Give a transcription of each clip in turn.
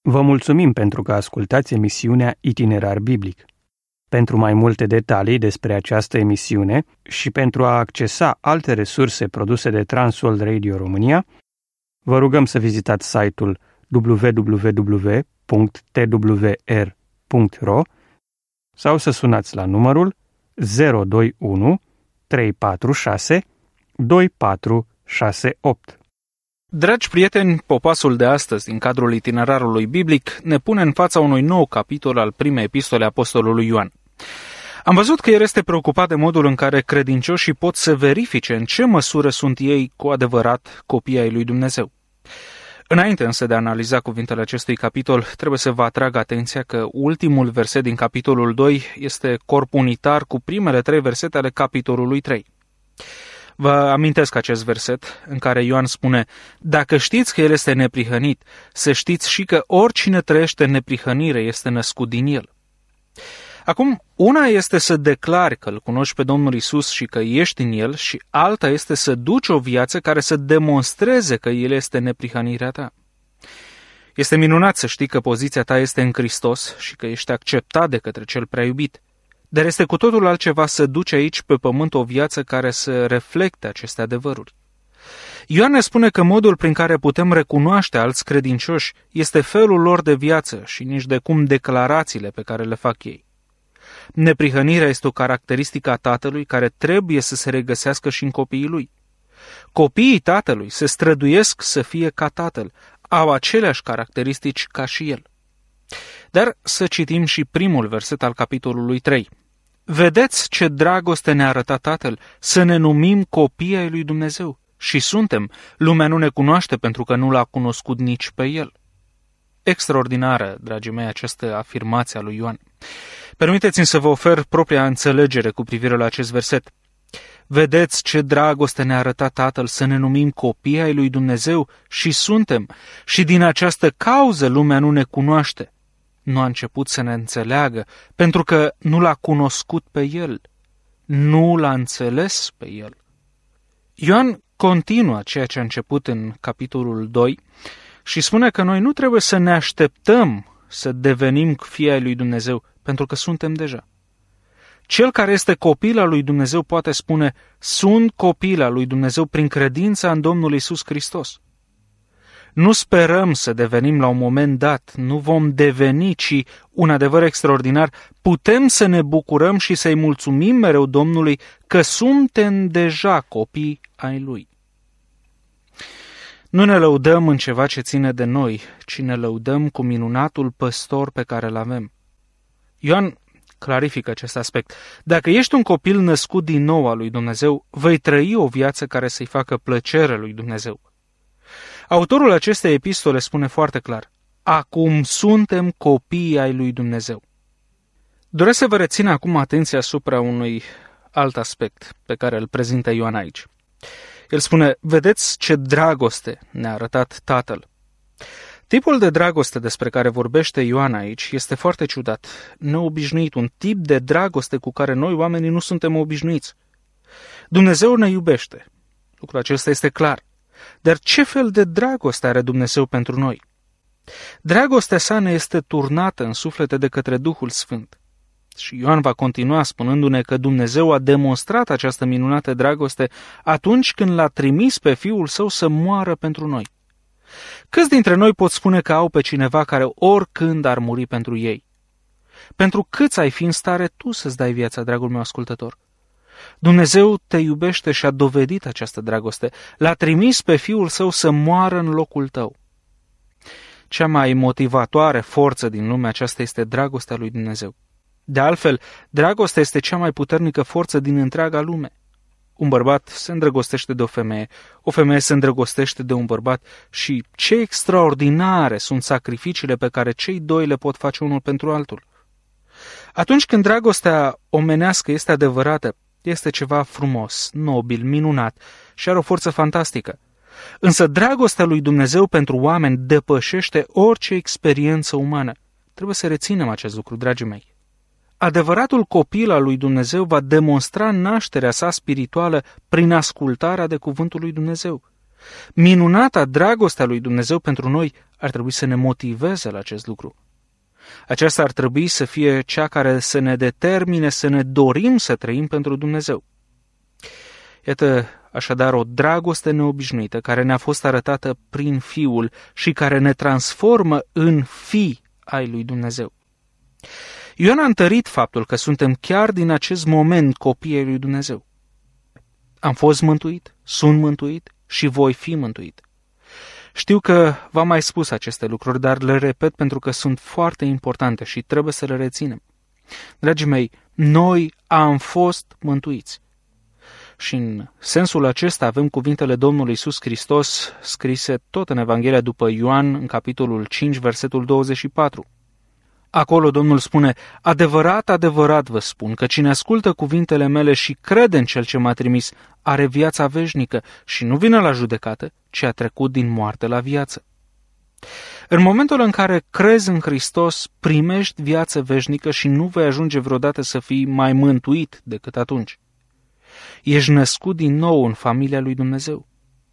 Vă mulțumim pentru că ascultați emisiunea Itinerar Biblic. Pentru mai multe detalii despre această emisiune și pentru a accesa alte resurse produse de Transworld Radio România, vă rugăm să vizitați site-ul www.twr.ro sau să sunați la numărul 021 346 2468. Dragi prieteni, popasul de astăzi din cadrul itinerarului biblic ne pune în fața unui nou capitol al primei epistole apostolului Ioan. Am văzut că el este preocupat de modul în care credincioșii pot să verifice în ce măsură sunt ei cu adevărat copii ai lui Dumnezeu. Înainte însă de a analiza cuvintele acestui capitol, trebuie să vă atrag atenția că ultimul verset din capitolul 2 este corp unitar cu primele 3 versete ale capitolului 3. Vă amintesc acest verset în care Ioan spune: dacă știți că El este neprihănit, să știți și că oricine trăiește în neprihănire este născut din El. Acum, una este să declari că îl cunoști pe Domnul Iisus și că ești în El și alta este să duci o viață care să demonstreze că El este neprihănirea ta. Este minunat să știi că poziția ta este în Hristos și că ești acceptat de către Cel prea iubit. Dar este cu totul altceva să duci aici pe pământ o viață care să reflecte aceste adevăruri. Ioan ne spune că modul prin care putem recunoaște alți credincioși este felul lor de viață și nici de cum declarațiile pe care le fac ei. Neprihănirea este o caracteristică a Tatălui care trebuie să se regăsească și în copiii Lui. Copiii Tatălui se străduiesc să fie ca Tatăl, au aceleași caracteristici ca și El. Dar să citim și primul verset al capitolului 3. Vedeți ce dragoste ne-a arătat Tatăl, să ne numim copii ai lui Dumnezeu. Și suntem, lumea nu ne cunoaște pentru că nu l-a cunoscut nici pe El. Extraordinară, dragii mei, această afirmație a lui Ioan. Permiteți-mi să vă ofer propria înțelegere cu privire la acest verset. Vedeți ce dragoste ne-a arătat Tatăl, să ne numim copii ai lui Dumnezeu și suntem, și din această cauză lumea nu ne cunoaște. Nu a început să ne înțeleagă, pentru că nu l-a cunoscut pe El, nu l-a înțeles pe El. Ioan continuă ceea ce a început în capitolul 2 și spune că noi nu trebuie să ne așteptăm să devenim fii ai lui Dumnezeu, pentru că suntem deja. Cel care este copil al lui Dumnezeu poate spune: sunt copil al lui Dumnezeu prin credința în Domnul Iisus Hristos. Nu sperăm să devenim la un moment dat, nu vom deveni, ci, un adevăr extraordinar, putem să ne bucurăm și să-i mulțumim mereu Domnului că suntem deja copii ai Lui. Nu ne lăudăm în ceva ce ține de noi, ci ne lăudăm cu minunatul păstor pe care îl avem. Ioan clarifică acest aspect. Dacă ești un copil născut din nou al lui Dumnezeu, vei trăi o viață care să-i facă plăcere lui Dumnezeu. Autorul acestei epistole spune foarte clar: acum suntem copii ai lui Dumnezeu. Doresc să vă rețin acum atenția asupra unui alt aspect pe care îl prezintă Ioan aici. El spune: vedeți ce dragoste ne-a arătat Tatăl. Tipul de dragoste despre care vorbește Ioan aici este foarte ciudat, neobișnuit, un tip de dragoste cu care noi oamenii nu suntem obișnuiți. Dumnezeu ne iubește. Lucrul acesta este clar. Dar ce fel de dragoste are Dumnezeu pentru noi? Dragostea sa ne este turnată în suflete de către Duhul Sfânt. Și Ioan va continua spunându-ne că Dumnezeu a demonstrat această minunată dragoste atunci când l-a trimis pe Fiul Său să moară pentru noi. Câți dintre noi pot spune că au pe cineva care oricând ar muri pentru ei? Pentru câți ai fi în stare tu să-ți dai viața, dragul meu ascultător? Dumnezeu te iubește și a dovedit această dragoste. L-a trimis pe Fiul Său să moară în locul tău. Cea mai motivatoare forță din lumea aceasta este dragostea lui Dumnezeu. De altfel, dragostea este cea mai puternică forță din întreaga lume. Un bărbat se îndrăgostește de o femeie se îndrăgostește de un bărbat și ce extraordinare sunt sacrificiile pe care cei doi le pot face unul pentru altul. Atunci când dragostea omenească este adevărată, este ceva frumos, nobil, minunat și are o forță fantastică. Însă dragostea lui Dumnezeu pentru oameni depășește orice experiență umană. Trebuie să reținem acest lucru, dragii mei. Adevăratul copil al lui Dumnezeu va demonstra nașterea sa spirituală prin ascultarea de cuvântul lui Dumnezeu. Minunata dragostea lui Dumnezeu pentru noi ar trebui să ne motiveze la acest lucru. Aceasta ar trebui să fie cea care să ne determine să ne dorim să trăim pentru Dumnezeu. Iată așadar o dragoste neobișnuită care ne-a fost arătată prin Fiul și care ne transformă în fii ai lui Dumnezeu. Ioan a întărit faptul că suntem chiar din acest moment copii ai lui Dumnezeu. Am fost mântuit, sunt mântuit și voi fi mântuit. Știu că v-am mai spus aceste lucruri, dar le repet pentru că sunt foarte importante și trebuie să le reținem. Dragii mei, noi am fost mântuiți. Și în sensul acesta avem cuvintele Domnului Iisus Hristos scrise tot în Evanghelia după Ioan, în capitolul 5, versetul 24. Acolo Domnul spune: adevărat, adevărat vă spun că cine ascultă cuvintele mele și crede în Cel ce m-a trimis are viața veșnică și nu vine la judecată, ci a trecut din moarte la viață. În momentul în care crezi în Hristos, primești viață veșnică și nu vei ajunge vreodată să fii mai mântuit decât atunci. Ești născut din nou în familia lui Dumnezeu.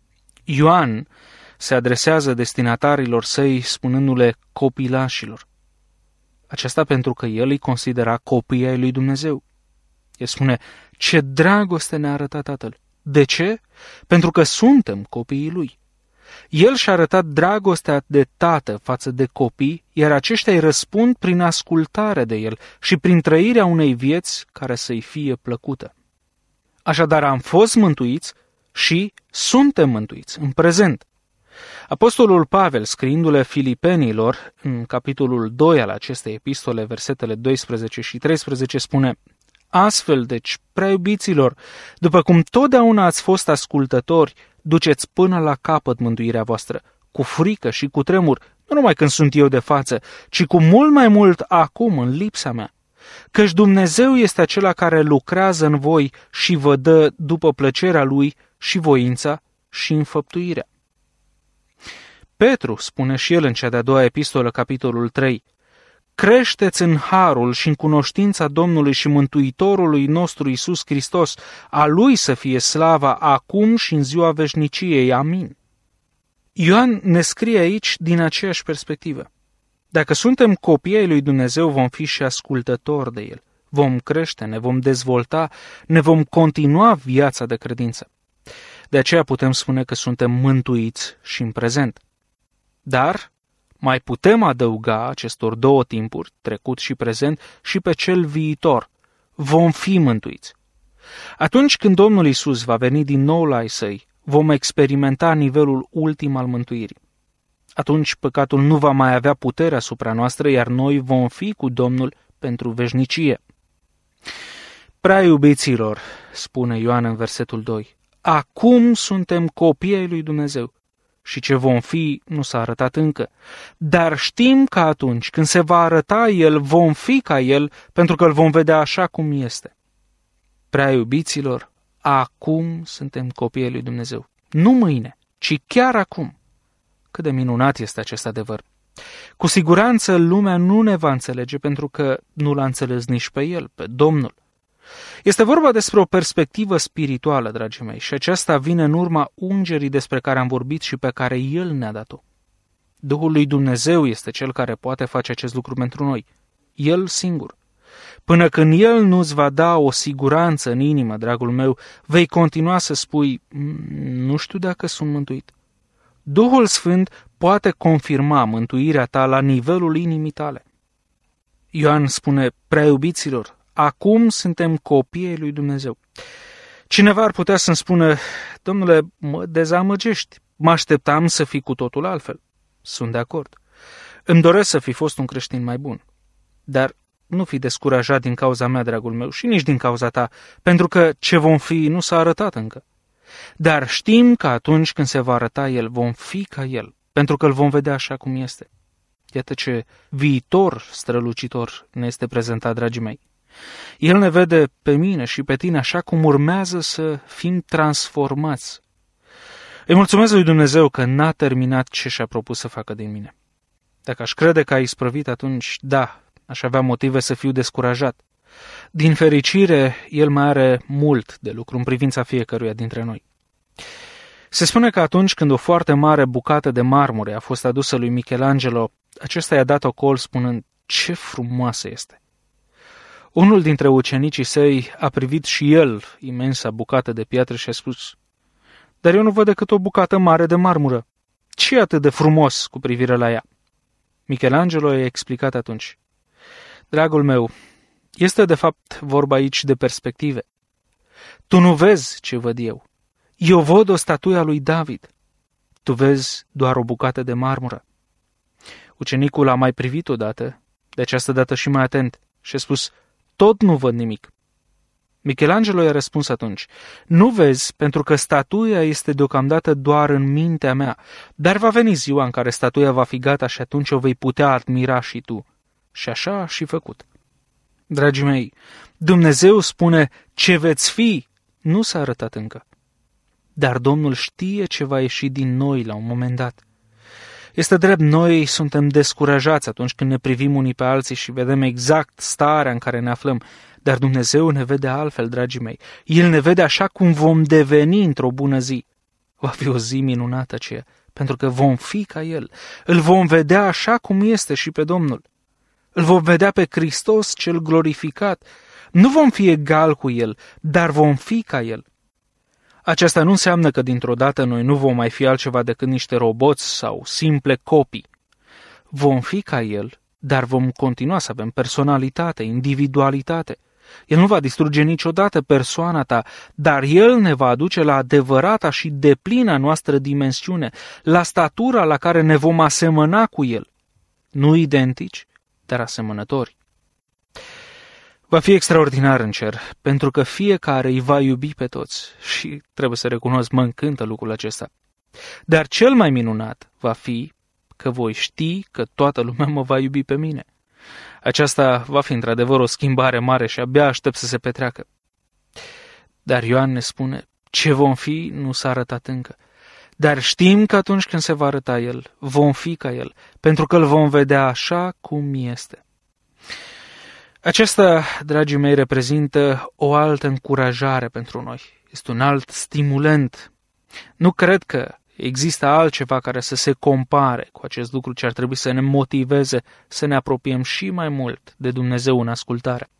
Ioan se adresează destinatarilor săi spunându-le copilașilor. Aceasta pentru că el îi considera copii ai lui Dumnezeu. El spune: ce dragoste ne-a arătat Tatăl. De ce? Pentru că suntem copiii lui. El și-a arătat dragostea de tată față de copii, iar aceștia îi răspund prin ascultare de el și prin trăirea unei vieți care să-i fie plăcută. Așadar am fost mântuiți și suntem mântuiți în prezent. Apostolul Pavel, scriindu-le Filipenilor, în capitolul 2 al acestei epistole, versetele 12 și 13, spune: astfel, deci, prea iubiților, după cum totdeauna ați fost ascultători, duceți până la capăt mântuirea voastră, cu frică și cu tremur, nu numai când sunt eu de față, ci cu mult mai mult acum, în lipsa mea. Căci Dumnezeu este acela care lucrează în voi și vă dă după plăcerea Lui și voința și înfăptuirea. Petru spune și el în cea de-a doua epistolă, capitolul 3, creșteți în harul și în cunoștința Domnului și Mântuitorului nostru Iisus Hristos, a Lui să fie slava acum și în ziua veșniciei. Amin. Ioan ne scrie aici din aceeași perspectivă. Dacă suntem copii ai lui Dumnezeu, vom fi și ascultători de El. Vom crește, ne vom dezvolta, ne vom continua viața de credință. De aceea putem spune că suntem mântuiți și în prezent. Dar mai putem adăuga acestor două timpuri, trecut și prezent, și pe cel viitor. Vom fi mântuiți. Atunci când Domnul Iisus va veni din nou la ai săi, vom experimenta nivelul ultim al mântuirii. Atunci păcatul nu va mai avea putere asupra noastră, iar noi vom fi cu Domnul pentru veșnicie. Prea iubiților, spune Ioan în versetul 2, acum suntem copii ai lui Dumnezeu și ce vom fi nu s-a arătat încă, dar știm că atunci când se va arăta El, vom fi ca El, pentru că îl vom vedea așa cum este. Prea iubiților, acum suntem copii ai lui Dumnezeu. Nu mâine, ci chiar acum. Cât de minunat este acest adevăr! Cu siguranță lumea nu ne va înțelege pentru că nu l-a înțeles nici pe El, pe Domnul. Este vorba despre o perspectivă spirituală, dragii mei, și aceasta vine în urma ungerii despre care am vorbit și pe care El ne-a dat-o. Duhul lui Dumnezeu este Cel care poate face acest lucru pentru noi. El singur. Până când El nu-ți va da o siguranță în inimă, dragul meu, vei continua să spui: nu știu dacă sunt mântuit. Duhul Sfânt poate confirma mântuirea ta la nivelul inimii tale. Ioan spune: prea iubiților, acum suntem copii ai lui Dumnezeu. Cineva ar putea să-mi spună: domnule, mă dezamăgești, mă așteptam să fii cu totul altfel. Sunt de acord. Îmi doresc să fi fost un creștin mai bun. Dar nu fi descurajat din cauza mea, dragul meu, și nici din cauza ta, pentru că ce vom fi nu s-a arătat încă. Dar știm că atunci când se va arăta El, vom fi ca El, pentru că îl vom vedea așa cum este. Iată ce viitor strălucitor ne este prezentat, dragii mei. El ne vede pe mine și pe tine așa cum urmează să fim transformați. Îi mulțumesc lui Dumnezeu că n-a terminat ce și-a propus să facă din mine. Dacă aș crede că a isprăvit, atunci da, aș avea motive să fiu descurajat. Din fericire, El mai are mult de lucru în privința fiecăruia dintre noi. Se spune că atunci când o foarte mare bucată de marmure a fost adusă lui Michelangelo, acesta i-a dat ocol spunând: "Ce frumoasă este!" Unul dintre ucenicii săi a privit și el imensa bucată de piatră și a spus: "Dar eu nu văd decât o bucată mare de marmură. Ce e atât de frumos cu privire la ea?" Michelangelo i-a explicat atunci: "Dragul meu, este de fapt vorba aici de perspective. Tu nu vezi ce văd eu. Eu văd o statuie a lui David. Tu vezi doar o bucată de marmură." Ucenicul a mai privit odată, de această dată și mai atent, și a spus: "Tot nu văd nimic." Michelangelo i-a răspuns atunci: "Nu vezi pentru că statuia este deocamdată doar în mintea mea, dar va veni ziua în care statuia va fi gata și atunci o vei putea admira și tu." Și așa a și făcut. Dragii mei, Dumnezeu spune: ce veți fi nu s-a arătat încă. Dar Domnul știe ce va ieși din noi la un moment dat. Este drept, noi suntem descurajați atunci când ne privim unii pe alții și vedem exact starea în care ne aflăm, dar Dumnezeu ne vede altfel, dragii mei. El ne vede așa cum vom deveni într-o bună zi. Va fi o zi minunată aceea, pentru că vom fi ca El. Îl vom vedea așa cum este și pe Domnul. Îl vom vedea pe Hristos cel glorificat. Nu vom fi egal cu El, dar vom fi ca El. Aceasta nu înseamnă că dintr-o dată noi nu vom mai fi altceva decât niște roboți sau simple copii. Vom fi ca El, dar vom continua să avem personalitate, individualitate. El nu va distruge niciodată persoana ta, dar El ne va aduce la adevărata și deplina noastră dimensiune, la statura la care ne vom asemăna cu El. Nu identici, dar asemănători. Va fi extraordinar în cer, pentru că fiecare îi va iubi pe toți și, trebuie să recunosc, mă încântă lucrul acesta. Dar cel mai minunat va fi că voi ști că toată lumea mă va iubi pe mine. Aceasta va fi într-adevăr o schimbare mare și abia aștept să se petreacă. Dar Ioan ne spune: ce vom fi nu s-a arătat încă. Dar știm că atunci când se va arăta El, vom fi ca El, pentru că îl vom vedea așa cum este. Aceasta, dragii mei, reprezintă o altă încurajare pentru noi. Este un alt stimulent. Nu cred că există altceva care să se compare cu acest lucru ce ar trebui să ne motiveze să ne apropiem și mai mult de Dumnezeu în ascultare.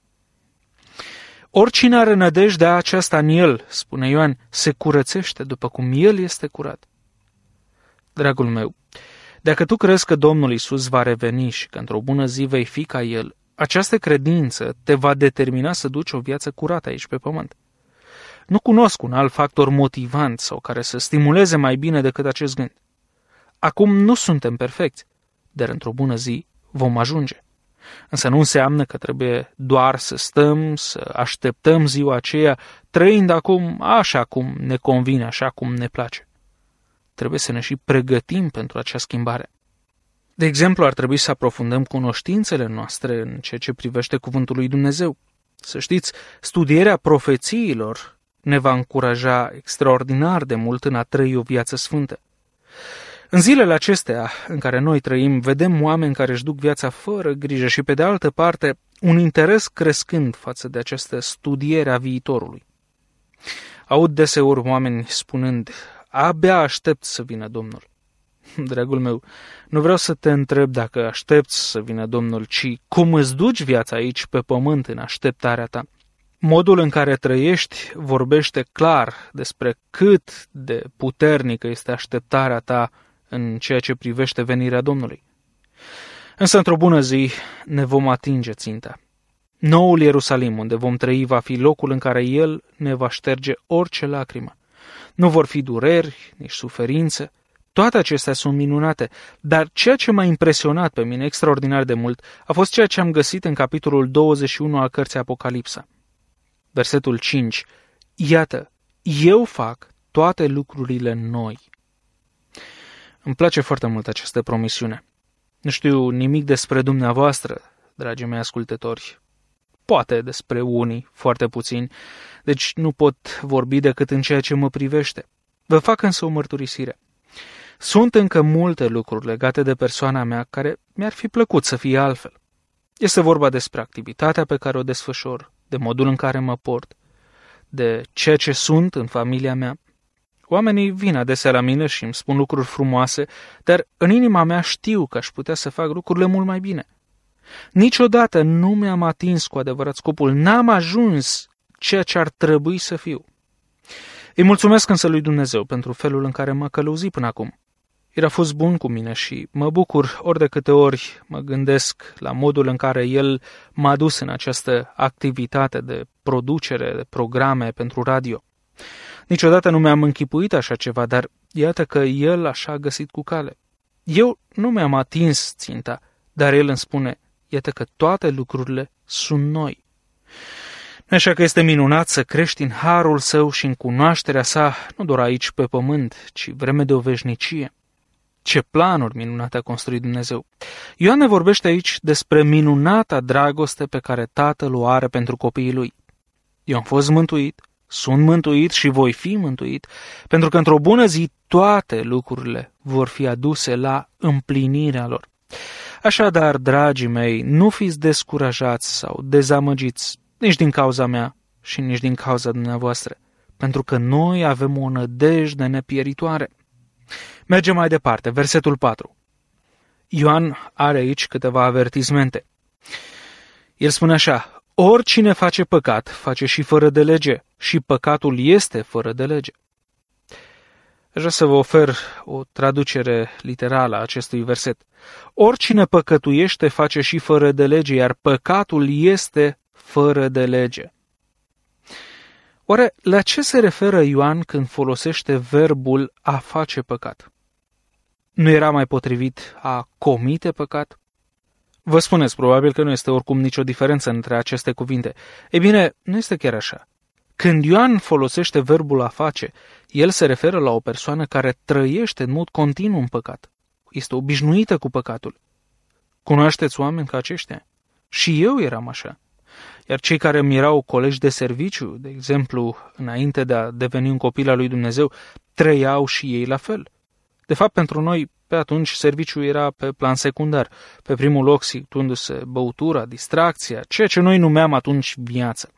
Oricine are nădejdea aceasta în El, spune Ioan, se curățește după cum El este curat. Dragul meu, dacă tu crezi că Domnul Iisus va reveni și că într-o bună zi vei fi ca El, această credință te va determina să duci o viață curată aici pe pământ. Nu cunosc un alt factor motivant sau care să stimuleze mai bine decât acest gând. Acum nu suntem perfecți, dar într-o bună zi vom ajunge. Însă nu înseamnă că trebuie doar să stăm, să așteptăm ziua aceea, trăind acum așa cum ne convine, așa cum ne place. Trebuie să ne și pregătim pentru acea schimbare. De exemplu, ar trebui să aprofundăm cunoștințele noastre în ceea ce privește cuvântul lui Dumnezeu. Să știți, studierea profețiilor ne va încuraja extraordinar de mult în a trăi o viață sfântă. În zilele acestea în care noi trăim, vedem oameni care își duc viața fără grijă și, pe de altă parte, un interes crescând față de această studiere a viitorului. Aud deseori oameni spunând: abia aștept să vină Domnul. Dragul meu, nu vreau să te întreb dacă aștepți să vină Domnul, ci cum îți duci viața aici pe pământ în așteptarea ta. Modul în care trăiești vorbește clar despre cât de puternică este așteptarea ta în ceea ce privește venirea Domnului. Însă într-o bună zi ne vom atinge ținta. Noul Ierusalim, unde vom trăi, va fi locul în care El ne va șterge orice lacrimă. Nu vor fi dureri, nici suferințe. Toate acestea sunt minunate, dar ceea ce m-a impresionat pe mine extraordinar de mult a fost ceea ce am găsit în capitolul 21 al cărții Apocalipsa. Versetul 5. Iată, eu fac toate lucrurile noi. Îmi place foarte mult această promisiune. Nu știu nimic despre dumneavoastră, dragii mei ascultători. Poate despre unii, foarte puțini, deci nu pot vorbi decât în ceea ce mă privește. Vă fac însă o mărturisire. Sunt încă multe lucruri legate de persoana mea care mi-ar fi plăcut să fie altfel. Este vorba despre activitatea pe care o desfășor, de modul în care mă port, de ceea ce sunt în familia mea. Oamenii vin adesea la mine și îmi spun lucruri frumoase, dar în inima mea știu că aș putea să fac lucrurile mult mai bine. Niciodată nu mi-am atins cu adevărat scopul, n-am ajuns ceea ce ar trebui să fiu. Îi mulțumesc însă lui Dumnezeu pentru felul în care m-a călăuzit până acum. El a fost bun cu mine și mă bucur ori de câte ori mă gândesc la modul în care El m-a dus în această activitate de producere de programe pentru radio. Niciodată nu mi-am închipuit așa ceva, dar iată că El așa a găsit cu cale. Eu nu mi-am atins ținta, dar El îmi spune, iată că toate lucrurile sunt noi. Așa că este minunat să crești în harul Său și în cunoașterea Sa, nu doar aici pe pământ, ci vreme de o veșnicie. Ce planuri minunate a construit Dumnezeu! Ioan ne vorbește aici despre minunata dragoste pe care Tatăl o are pentru copiii Lui. Eu am fost mântuit, sunt mântuit și voi fi mântuit, pentru că într-o bună zi toate lucrurile vor fi aduse la împlinirea lor. Așadar, dragii mei, nu fiți descurajați sau dezamăgiți, nici din cauza mea și nici din cauza dumneavoastră, pentru că noi avem o nădejde nepieritoare. Mergem mai departe, versetul 4. Ioan are aici câteva avertismente. El spune așa, oricine face păcat, face și fără de lege, și păcatul este fără de lege. Aș vrea să vă ofer o traducere literală a acestui verset. Oricine păcătuiește, face și fără de lege, iar păcatul este fără de lege. Oare la ce se referă Ioan când folosește verbul a face păcat? Nu era mai potrivit a comite păcat? Vă spuneți probabil că nu este oricum nicio diferență între aceste cuvinte. Ei bine, nu este chiar așa. Când Ioan folosește verbul a face, el se referă la o persoană care trăiește în mod continuu în păcat. Este obișnuită cu păcatul. Cunoașteți oameni ca aceștia? Și eu eram așa. Iar cei care îmi erau colegi de serviciu, de exemplu, înainte de a deveni un copil al lui Dumnezeu, trăiau și ei la fel. De fapt, pentru noi, pe atunci, serviciul era pe plan secundar, pe primul loc situându-se băutura, distracția, ceea ce noi numeam atunci viață.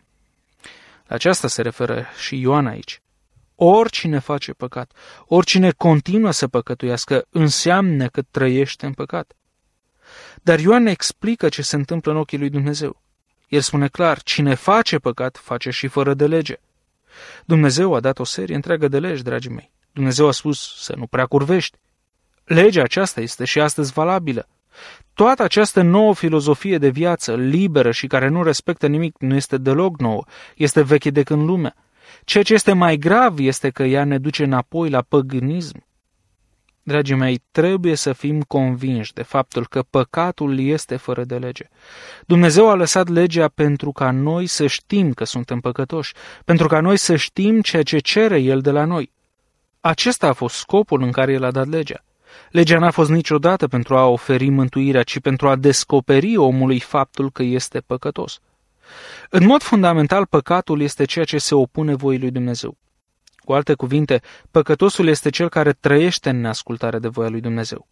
La aceasta se referă și Ioan aici. Oricine face păcat, oricine continuă să păcătuiască, înseamnă că trăiește în păcat. Dar Ioan ne explică ce se întâmplă în ochii lui Dumnezeu. El spune clar, cine face păcat, face și fără de lege. Dumnezeu a dat o serie întreagă de legi, dragii mei. Dumnezeu a spus să nu prea curvești. Legea aceasta este și astăzi valabilă. Toată această nouă filozofie de viață, liberă și care nu respectă nimic, nu este deloc nouă, este veche de când lumea. Ceea ce este mai grav este că ea ne duce înapoi la păgânism. Dragii mei, trebuie să fim convinși de faptul că păcatul este fără de lege. Dumnezeu a lăsat legea pentru ca noi să știm că suntem păcătoși, pentru ca noi să știm ceea ce cere El de la noi. Acesta a fost scopul în care El a dat legea. Legea n-a fost niciodată pentru a oferi mântuirea, ci pentru a descoperi omului faptul că este păcătos. În mod fundamental, păcatul este ceea ce se opune voii lui Dumnezeu. Cu alte cuvinte, păcătosul este cel care trăiește în neascultare de voia lui Dumnezeu.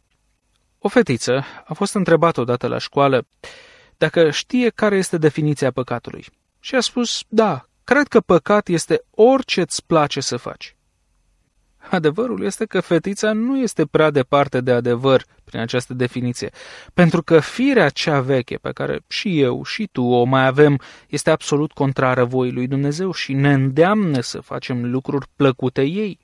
O fetiță a fost întrebată odată la școală dacă știe care este definiția păcatului. Și a spus, da, cred că păcat este orice îți place să faci. Adevărul este că fetița nu este prea departe de adevăr prin această definiție, pentru că firea cea veche pe care și eu și tu o mai avem este absolut contrară voii lui Dumnezeu și ne îndeamnă să facem lucruri plăcute ei.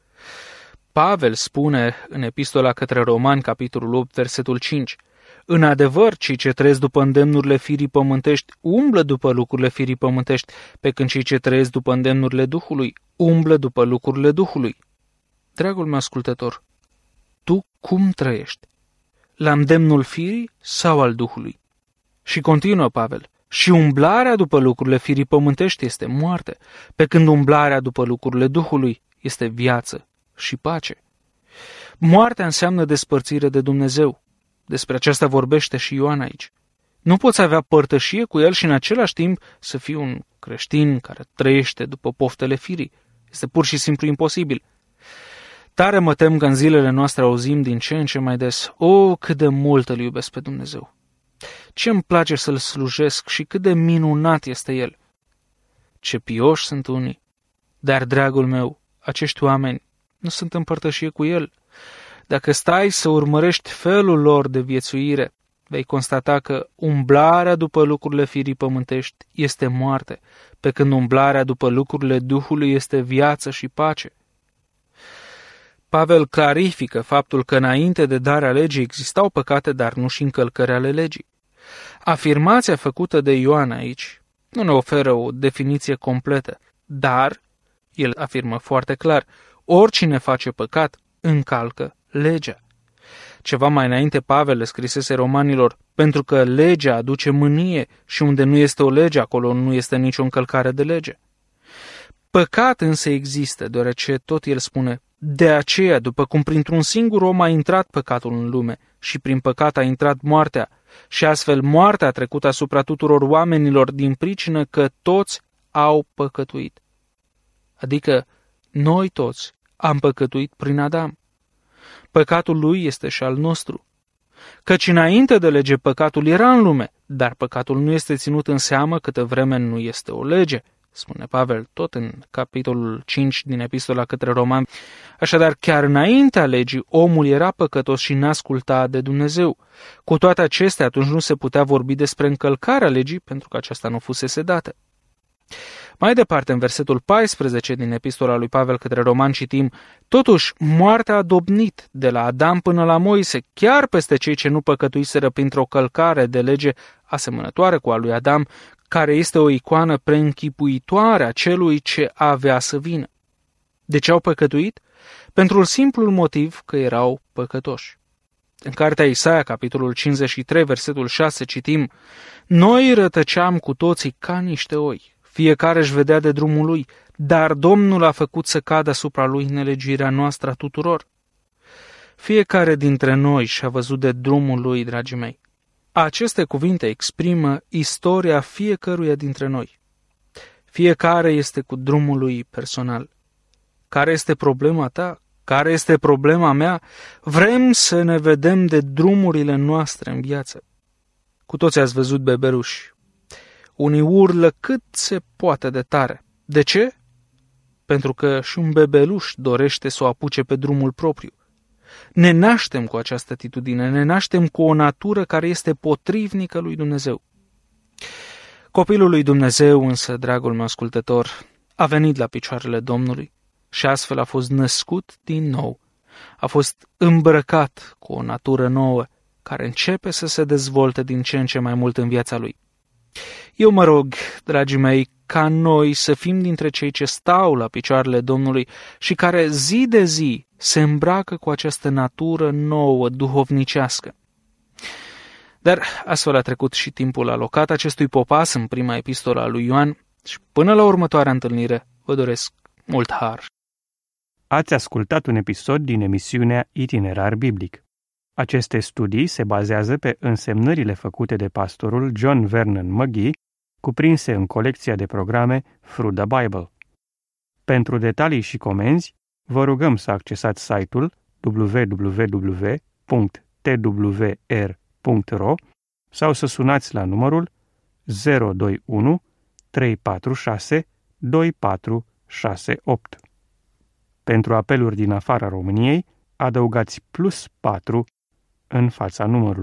Pavel spune în epistola către Romani, capitolul 8, versetul 5, în adevăr, cei ce trăiesc după îndemnurile firii pământești umblă după lucrurile firii pământești, pe când cei ce trăiesc după îndemnurile Duhului umblă după lucrurile Duhului. Dragul meu ascultător, tu cum trăiești? La îndemnul firii sau al Duhului? Și continuă Pavel, și umblarea după lucrurile firii pământești este moarte, pe când umblarea după lucrurile Duhului este viață și pace. Moartea înseamnă despărțire de Dumnezeu. Despre aceasta vorbește și Ioan aici. Nu poți avea părtășie cu El și în același timp să fii un creștin care trăiește după poftele firii. Este pur și simplu imposibil. Tare mă tem că în zilele noastre auzim din ce în ce mai des, cât de mult îl iubesc pe Dumnezeu. Ce îmi place să-L slujesc și cât de minunat este El. Ce pioși sunt unii, dar, dragul meu, acești oameni nu sunt în părtășie cu El. Dacă stai să urmărești felul lor de viețuire, vei constata că umblarea după lucrurile firii pământești este moarte, pe când umblarea după lucrurile Duhului este viață și pace. Pavel clarifică faptul că înainte de darea legii existau păcate, dar nu și încălcări ale legii. Afirmația făcută de Ioan aici nu ne oferă o definiție completă, dar el afirmă foarte clar, oricine face păcat încalcă legea. Ceva mai înainte Pavel le scrisese romanilor, pentru că legea aduce mânie și unde nu este o lege, acolo nu este nicio încălcare de lege. Păcat însă există, deoarece tot el spune, de aceea, după cum printr-un singur om a intrat păcatul în lume și prin păcat a intrat moartea, și astfel moartea a trecut asupra tuturor oamenilor din pricină că toți au păcătuit. Adică noi toți am păcătuit prin Adam. Păcatul lui este și al nostru. Căci înainte de lege păcatul era în lume, dar păcatul nu este ținut în seamă câtă vreme nu este o lege, spune Pavel tot în capitolul 5 din Epistola către Romani. Așadar, chiar înaintea legii, omul era păcătos și n-asculta de Dumnezeu. Cu toate acestea, atunci nu se putea vorbi despre încălcarea legii, pentru că aceasta nu fusese dată. Mai departe, în versetul 14 din Epistola lui Pavel către Romani citim, totuși, moartea a dobnit de la Adam până la Moise, chiar peste cei ce nu păcătuiseră printr-o călcare de lege asemănătoare cu a lui Adam, care este o icoană preînchipuitoare a celui ce avea să vină. De ce au păcătuit? Pentru simplul motiv că erau păcătoși. În cartea Isaia, capitolul 53, versetul 6, citim, noi rătăceam cu toții ca niște oi, fiecare își vedea de drumul lui, dar Domnul a făcut să cadă asupra lui nelegiuirea noastră a tuturor. Fiecare dintre noi și-a văzut de drumul lui, dragii mei. Aceste cuvinte exprimă istoria fiecăruia dintre noi. Fiecare este cu drumul lui personal. Care este problema ta? Care este problema mea? Vrem să ne vedem de drumurile noastre în viață. Cu toți ați văzut bebeluși. Unii urlă cât se poate de tare. De ce? Pentru că și un bebeluș dorește să o apuce pe drumul propriu. Ne naștem cu această atitudine, ne naștem cu o natură care este potrivnică lui Dumnezeu. Copilul lui Dumnezeu însă, dragul meu ascultător, a venit la picioarele Domnului și astfel a fost născut din nou. A fost îmbrăcat cu o natură nouă care începe să se dezvolte din ce în ce mai mult în viața lui. Eu mă rog, dragii mei, ca noi să fim dintre cei ce stau la picioarele Domnului și care zi de zi se îmbracă cu această natură nouă, duhovnicească. Dar astfel a trecut și timpul alocat acestui popas în prima epistolă a lui Ioan și până la următoarea întâlnire vă doresc mult har. Ați ascultat un episod din emisiunea Itinerar Biblic. Aceste studii se bazează pe însemnările făcute de pastorul John Vernon McGee, cuprinse în colecția de programe Through the Bible. Pentru detalii și comenzi, vă rugăm să accesați site-ul www.twr.ro sau să sunați la numărul 021 346 2468. Pentru apeluri din afara României, adăugați +4 în fața numărului.